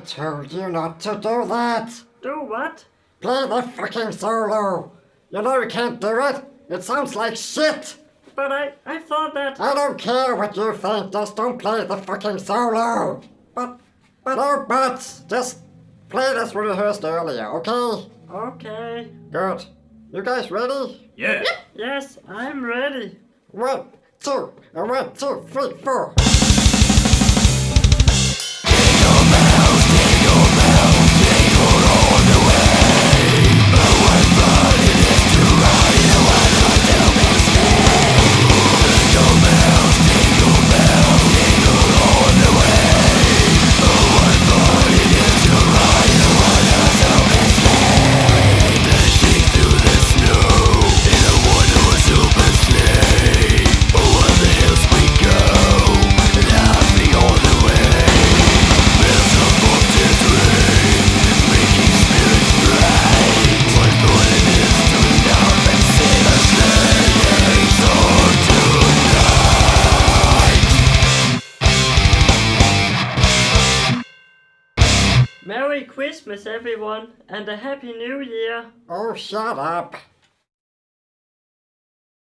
told you not to do that. Do what? Play the fucking solo. You know you can't do it. It sounds like shit. But I thought that... I don't care what you think, just don't play the fucking solo. But... No buts, just play this we rehearsed earlier, okay? Okay. Good. You guys ready? Yeah. Yes, I'm ready. 1, 2, 1, 2, 3, 4. Merry Christmas, everyone, and a Happy New Year. Oh, shut up.